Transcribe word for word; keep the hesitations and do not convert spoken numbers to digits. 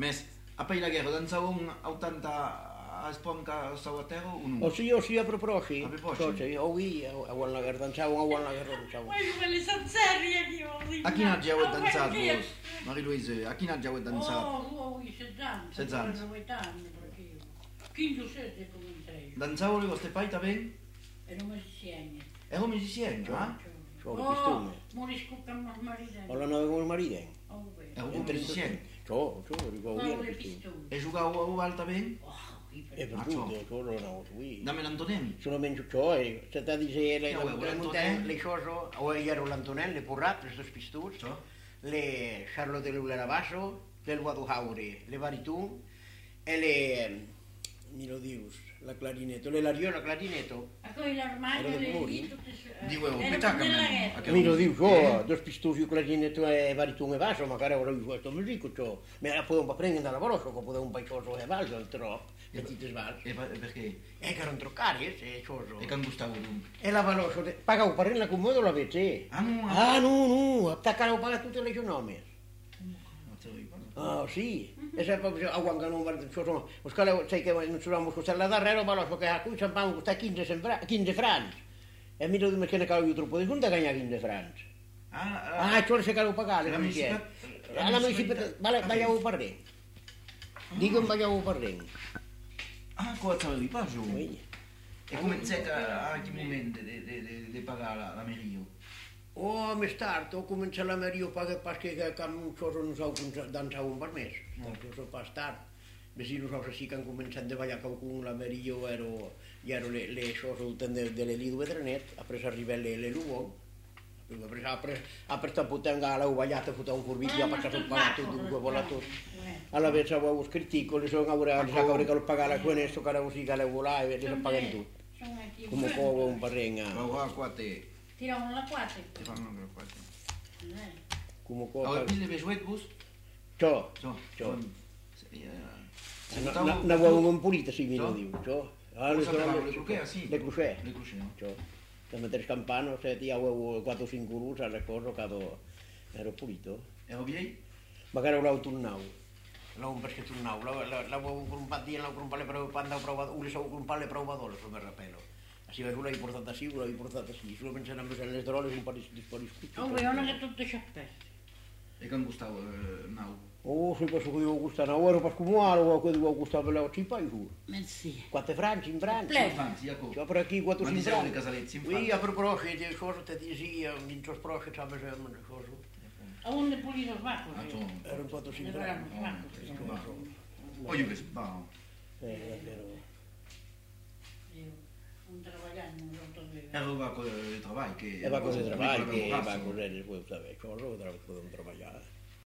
Mas, apa la guerra, dançavam ao tanta a esponca sau a terra ou non? O si, o si, a proprosi. A proprosi? O oui, a buon la guerra, dançavam, a buon la guerra, dançavam. Poi quelli sono seri anche io. A quina già ho danzato vos? Marie-Louise, a quina già ho danzato? Oh, oh, sette anni. Sette anni. Sette anni, perché quindici o sette cominciai. Danzavo le vostre pai ben? Ero musicienne. Ero musicienne, ah? Ciò il pistume. Morisco con marito. O la nove con il marito. Oh, beh. Ero musicienne. Ciò, ciò, ricordo Oh, bene le il pistume. pistole. E giocavo a Alta ben? Oh, qui E per... per tutte, ciò non ho qui. Dammi l'Antonelli. Sono meno ciò, e se ti dice le No, le l'Antonelli. le cose, o ero l'Antonelli, le porrate, le pistus, Ciò? le Charlotte Lula Lavasso, del Guado Jaure, le Baritun, e le, mi lo dius, la clarinetto, le Lario, la clarinetto. A poi l'armadio Era del le muri? lì tutte... Dico, Era aspetta che nella me- guerra. a che- Mi lo dius, Eh? oh, dos pistus, io clarinetto e Baritun e Vaso, magari ora io questo musico, ciò, me la potevo un po' prendere dalla veloce, che potevo un paio e valso, altro, petite sval. E pa- perché? E che erano troccari, e ciò, E che gustavo dunque? e la veloce, pagavo per la commodo la vece. Ah, no, Ah, no, no, attaccavo a pagare tutte le giornate. non te lo ricordo. Ah, sì, e se proprio a quando non guarda, insomma, lo scala, sai che non c'eravamo costare la darrera, ma lo so che a cui c'avevamo costato quindici francs. E mi dico che ne cavo io troppo di conto che quindici francs. Ah, Ah, ciò se cavo pagare, La non municipal- c'è. la Alla municipalità- municipalità, sbagliavo per re. Dico che sbagliavo per re. ah, cosa avevi fatto? Vedi? E come c'è che a che momento di pagare la, la Merio? Oh, mi starto, ho cominciato la mia perché che non so, non so, danzavo un permesso. Non so, pas starto. Beh, non so se si che cominciato a ballare con la mia, io ero, ero le, le cose delle lì due trenet, ha preso a rivelle le lugo, ha preso, ha preso, ha preso a potanga la uvagliata, fu un curvicchio, ha passato un palato, due volatori. Alla vece avevo scritto, le sono ora, le sono che lo pagare con questo, che la musica le volava e le pagano tutto. Come poco un parrenga. Ma qua, qua te. Tiravano la quattro. Ti fanno anche qua te. Eh. Come Allora, cosa. quindi le besouet bus? Ciò, Ciò. ciò. Se Na, notavo... na uovo un pulito si mi lo Ciò? dico, ciò. Ah, le sapevamo, sono- le crucea, sì. Le crucea. Le crucea. Ciò. Per mettere scampano, se ti avevo quattro cinque russe, alle cose, cado, ero pulito. Ero viei? Magari l'avevo tornato. L'avevo perché tornato, l'avevo grumpato, l'avevo grumpato le prove, quando ho provato, le sono grumpato le prove d'oro, sul rappello. Si vede, l'hai portata sì, l'hai portata sì, solo pensare a me le trole un po' di un po' di Oh, vogliono che tutto c'è aperto. E che gustavo Nau? Oh, se posso che devo gustare, ora per scumuare, o che devo gustare per la cipa, io. Merci. Quattro franci in Francia. Play. Infanzi, Jacopo. C'ho per aquí quattro Ma cinque dicevo franci. le casalezze in Oui, Francia. a proposito di cose te dizia, in tos proche c'ha bisogno di cose. A onde pulito sbacco. Ah, tu. Erano quattro cinque Erano franci. sbacco. Poi io che sbaglio. Eh, davvero. Io non travagliando, non so dove. Ero qua con il lavoro che... E va così trabalho, che va così, poi, sai, cosa, potevo lavorare.